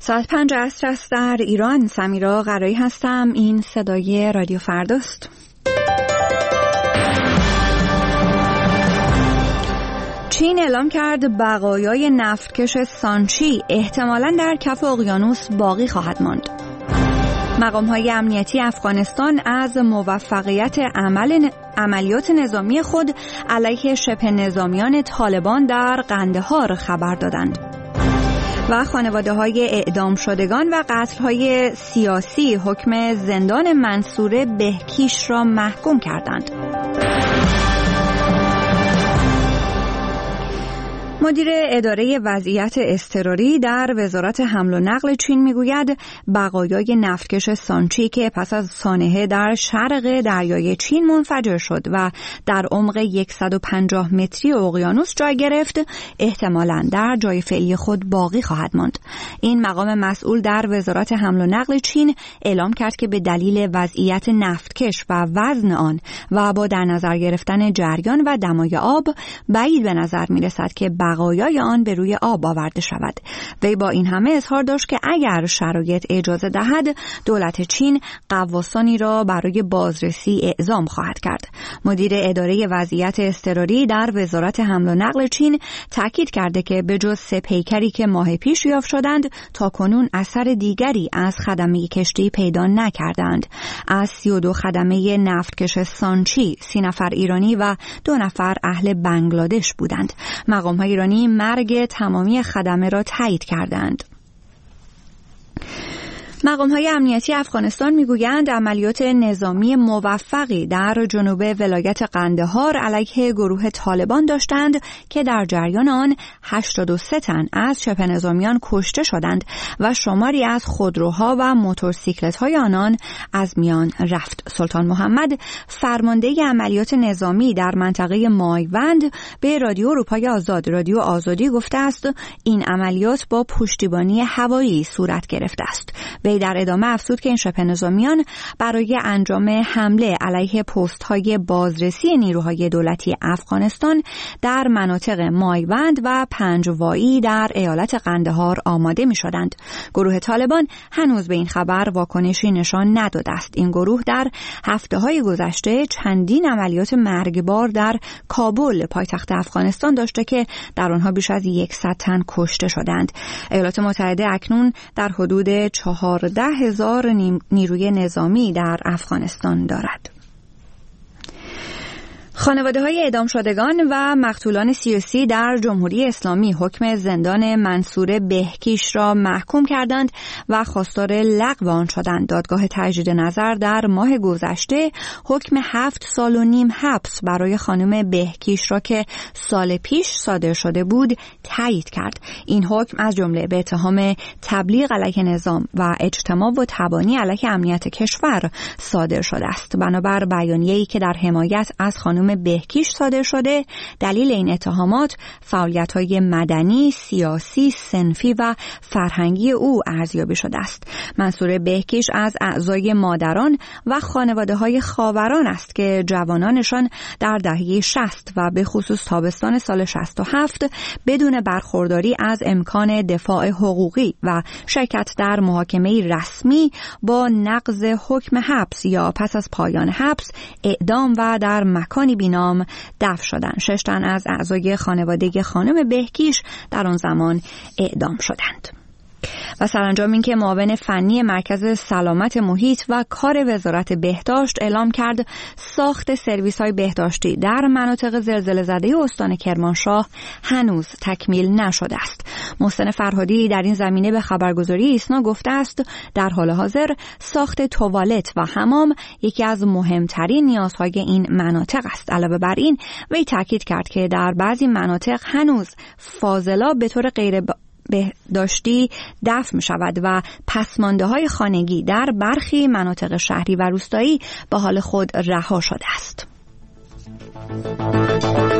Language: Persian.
ساعت 5 عصر است در ایران. سمیرا قرایی هستم. این صدای رادیو فرداست. چین اعلام کرد بقایای نفتکش سانچی احتمالاً در کف اقیانوس باقی خواهد ماند. مقام‌های امنیتی افغانستان از موفقیت عملیات نظامی خود علیه شبه نظامیان طالبان در قندهار خبر دادند. و خانواده‌های اعدام شدگان و قتل‌های سیاسی حکم زندان منصوره بهکیش را محکوم کردند. مدیر اداره وضعیت اضطراری در وزارت حمل و نقل چین میگوید بقایای نفتکش سانچی که پس از سانحه در شرق دریای چین منفجر شد و در عمق 150 متری اقیانوس جای گرفت احتمالاً در جای فعلی خود باقی خواهد ماند. این مقام مسئول در وزارت حمل و نقل چین اعلام کرد که به دلیل وضعیت نفتکش و وزن آن و با در نظر گرفتن جریان و دمای آب بعید به نظر میرسد که بقایای آن به روی آب آورده شود. وی با این همه اظهار داشت که اگر شرایط اجازه دهد دولت چین غواصانی را برای بازرسی اعزام خواهد کرد. مدیر اداره وضعیت اضطراری در وزارت حمل و نقل چین تاکید کرده که به جز 3 پیکری که ماه پیش یافت شدند تا کنون اثر دیگری از خدمه کشتی پیدا نکردند. از 32 خدمه نفتکش سانچی 30 نفر ایرانی و 2 نفر اهل بنگلادش بودند. مقام‌های ایرانی مرگ تمامی خدمه را تایید کردند. مقام‌های امنیتی افغانستان میگویند عملیات نظامی موفقی در جنوب ولایت قندهار علیه گروه طالبان داشتند که در جریان آن 83 تن از شبه نظامیان کشته شدند و شماری از خودروها و موتورسیکلت‌های آنان از میان رفت. سلطان محمد فرمانده عملیات نظامی در منطقه مایوند به رادیو اروپای آزاد رادیو آزادی گفته است این عملیات با پشتیبانی هوایی صورت گرفته است. وی در ادامه افزود که این شبه نظامیان برای انجام حمله علیه پست‌های بازرسی نیروهای دولتی افغانستان در مناطق مایوند و پنجوایی در ایالت قندهار آماده می‌شدند. گروه طالبان هنوز به این خبر واکنشی نشان نداده است. این گروه در هفته‌های گذشته چندین عملیات مرگبار در کابل پایتخت افغانستان داشته که در آنها بیش از 100 تن کشته شدند. ایالات متحده اکنون در حدود 14,000 نیروی نظامی در افغانستان دارد. خانواده‌های اعدام شدگان و مقتولان سیاسی در جمهوری اسلامی حکم زندان منصوره بهکیش را محکوم کردند و خواستار لغو آن شدند. دادگاه تجدید نظر در ماه گذشته حکم 7 سال و نیم حبس برای خانم بهکیش را که سال پیش صادر شده بود تایید کرد. این حکم از جمله به اتهام تبلیغ علیه نظام و اجتماع و تبانی علیه امنیت کشور صادر شده است. بنابر بیانیه‌ای که در حمایت از خانم بهکیش صادر شده، دلیل این اتهامات فعالیت‌های مدنی، سیاسی، صنفی و فرهنگی او ارزیابی شده است. منصوره بهکیش از اعضای مادران و خانواده‌های خاوران است که جوانانشان در دهه 60 و به خصوص تابستان سال 67 بدون برخورداری از امکان دفاع حقوقی و شرکت در محاکمه رسمی با نقض حکم حبس یا پس از پایان حبس اعدام و در مکانی بینام دفن شدند. 6 تن از اعضای خانواده خانم بهکیش در آن زمان اعدام شدند. و سرانجام این که معاون فنی مرکز سلامت محیط و کار وزارت بهداشت اعلام کرد ساخت سرویس‌های بهداشتی در مناطق زلزله زده استان کرمانشاه هنوز تکمیل نشده است. محسن فرهادی در این زمینه به خبرگزاری ایسنا گفته است در حال حاضر ساخت توالت و حمام یکی از مهمترین نیازهای این مناطق است. علاوه بر این وی تاکید کرد که در بعضی مناطق هنوز فاضلاب به طور غیر بهداشتی دفن می شود و پسمانده های خانگی در برخی مناطق شهری و روستایی به حال خود رها شده است.